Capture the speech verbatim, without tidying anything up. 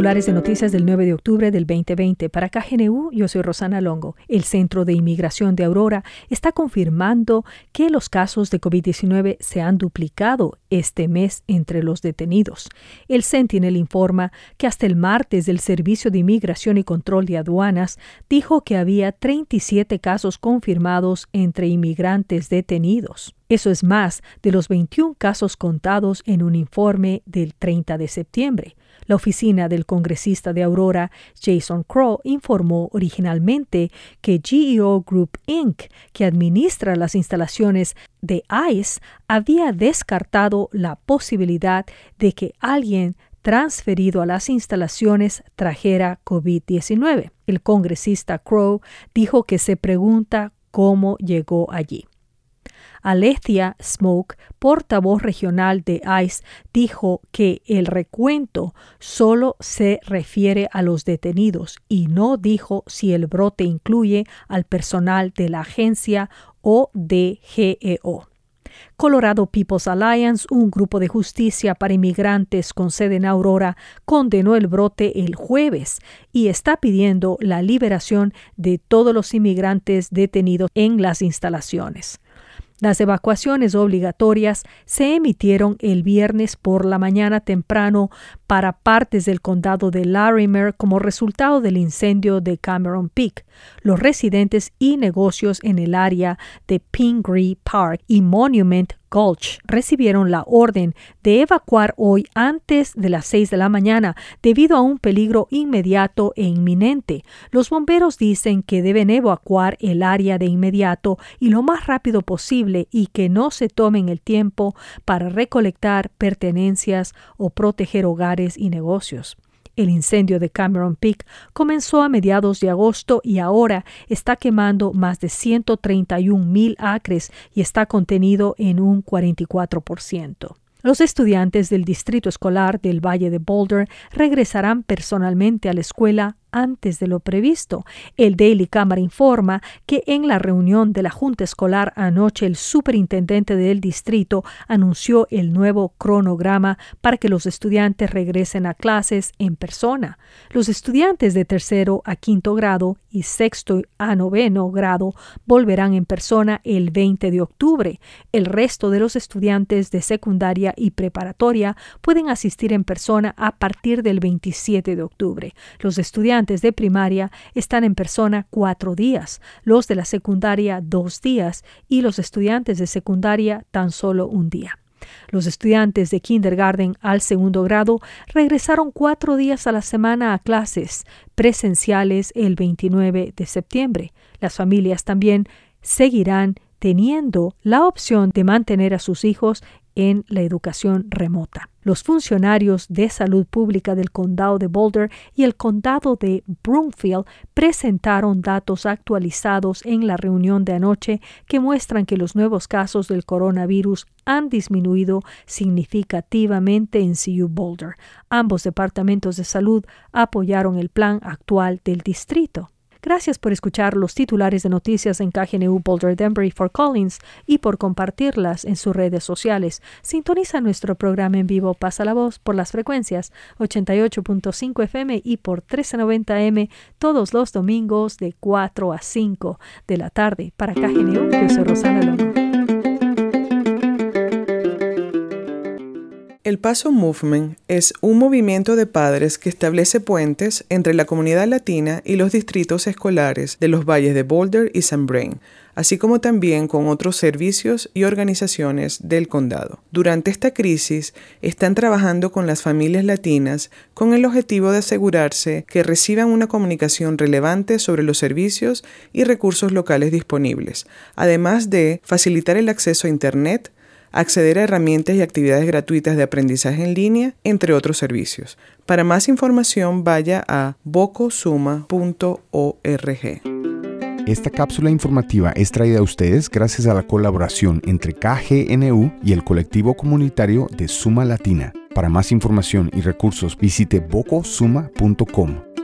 Titulares de noticias del nueve de octubre del veinte veinte. Para K G N U, yo soy Rosana Longo. El Centro de Inmigración de Aurora está confirmando que los casos de COVID diecinueve se han duplicado este mes entre los detenidos. El Sentinel informa que hasta el martes el Servicio de Inmigración y Control de Aduanas dijo que había treinta y siete casos confirmados entre inmigrantes detenidos. Eso es más de los veintiún casos contados en un informe del treinta de septiembre. La oficina del congresista de Aurora, Jason Crow, informó originalmente que G E O Group incorporated, que administra las instalaciones de ICE, había descartado la posibilidad de que alguien transferido a las instalaciones trajera COVID diecinueve. El congresista Crow dijo que se pregunta cómo llegó allí. Alethea Smoke, portavoz regional de ICE, dijo que el recuento solo se refiere a los detenidos y no dijo si el brote incluye al personal de la agencia o de G E O. Colorado People's Alliance, un grupo de justicia para inmigrantes con sede en Aurora, condenó el brote el jueves y está pidiendo la liberación de todos los inmigrantes detenidos en las instalaciones. Las evacuaciones obligatorias se emitieron el viernes por la mañana temprano para partes del condado de Larimer como resultado del incendio de Cameron Peak. Los residentes y negocios en el área de Pingree Park y Monument Gulch recibieron la orden de evacuar hoy antes de las seis de la mañana debido a un peligro inmediato e inminente. Los bomberos dicen que deben evacuar el área de inmediato y lo más rápido posible y que no se tomen el tiempo para recolectar pertenencias o proteger hogares y negocios. El incendio de Cameron Peak comenzó a mediados de agosto y ahora está quemando más de ciento treinta y un mil acres y está contenido en un cuarenta y cuatro por ciento. Los estudiantes del Distrito Escolar del Valle de Boulder regresarán personalmente a la escuela antes de lo previsto. El Daily Camera informa que en la reunión de la Junta Escolar anoche el superintendente del distrito anunció el nuevo cronograma para que los estudiantes regresen a clases en persona. Los estudiantes de tercero a quinto grado y sexto a noveno grado volverán en persona el veinte de octubre. El resto de los estudiantes de secundaria y preparatoria pueden asistir en persona a partir del veintisiete de octubre. Los estudiantes de primaria están en persona cuatro días, los de la secundaria dos días y los estudiantes de secundaria tan solo un día. Los estudiantes de kindergarten al segundo grado regresaron cuatro días a la semana a clases presenciales el veintinueve de septiembre. Las familias también seguirán teniendo la opción de mantener a sus hijos en la educación remota. Los funcionarios de salud pública del condado de Boulder y el condado de Broomfield presentaron datos actualizados en la reunión de anoche que muestran que los nuevos casos del coronavirus han disminuido significativamente en C U Boulder. Ambos departamentos de salud apoyaron el plan actual del distrito. Gracias por escuchar los titulares de noticias en K G N U Boulder, Denver y Fort Collins y por compartirlas en sus redes sociales. Sintoniza nuestro programa en vivo Pasa la Voz por las frecuencias ochenta y ocho punto cinco F M y por trece noventa A M todos los domingos de cuatro a cinco de la tarde. Para K G N U, yo soy Rosana Longo. El Paso Movement es un movimiento de padres que establece puentes entre la comunidad latina y los distritos escolares de los valles de Boulder y San Brain, así como también con otros servicios y organizaciones del condado. Durante esta crisis, están trabajando con las familias latinas con el objetivo de asegurarse que reciban una comunicación relevante sobre los servicios y recursos locales disponibles, además de facilitar el acceso a Internet, acceder a herramientas y actividades gratuitas de aprendizaje en línea, entre otros servicios. Para más información, vaya a bocosuma punto org. Esta cápsula informativa es traída a ustedes gracias a la colaboración entre K G N U y el colectivo comunitario de Suma Latina. Para más información y recursos, visite bocosuma punto com.